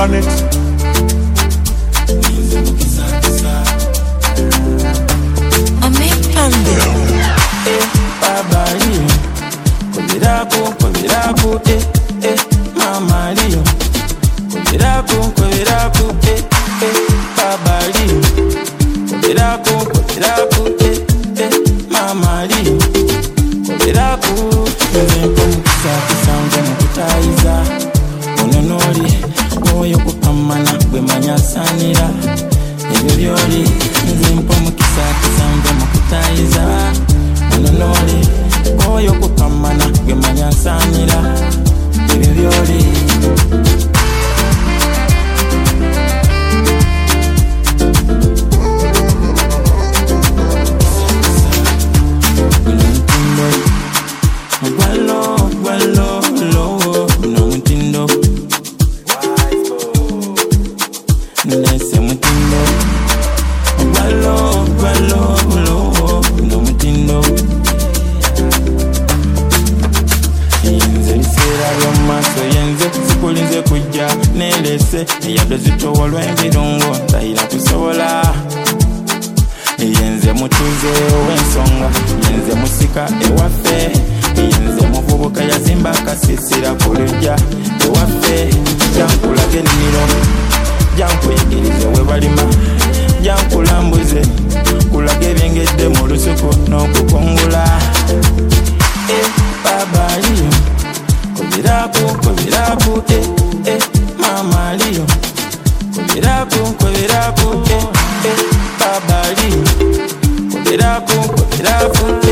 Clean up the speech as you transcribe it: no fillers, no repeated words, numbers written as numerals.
planet. Mama Leo, Baba Leo, Mama Leo, kutaiza ononoli oyo kupamana gwe manyasanira ebyo byoli nzimpo mukisa kisanze mukutaiza ononoli oyo kupamana gwe manyasanira ebyo byoli nese mutindo gwalo no mutindo yenze bisera by'omumaso yenze sikulinze kujja nelese eyadde zitowolwa embirungo tayira kusobola yenze mutuze ow'ensonga yenze musika ewaffe yenze muvubuka yazimba akasisira ku lujja ewaffe jankulaga ennimiro jankuyigirize we balima jankulambuze kulaga ebyengedde mu lusuku n'okukungula Baba Leo kobiraku Mama Leo kobiraku Baba Leo kobiraku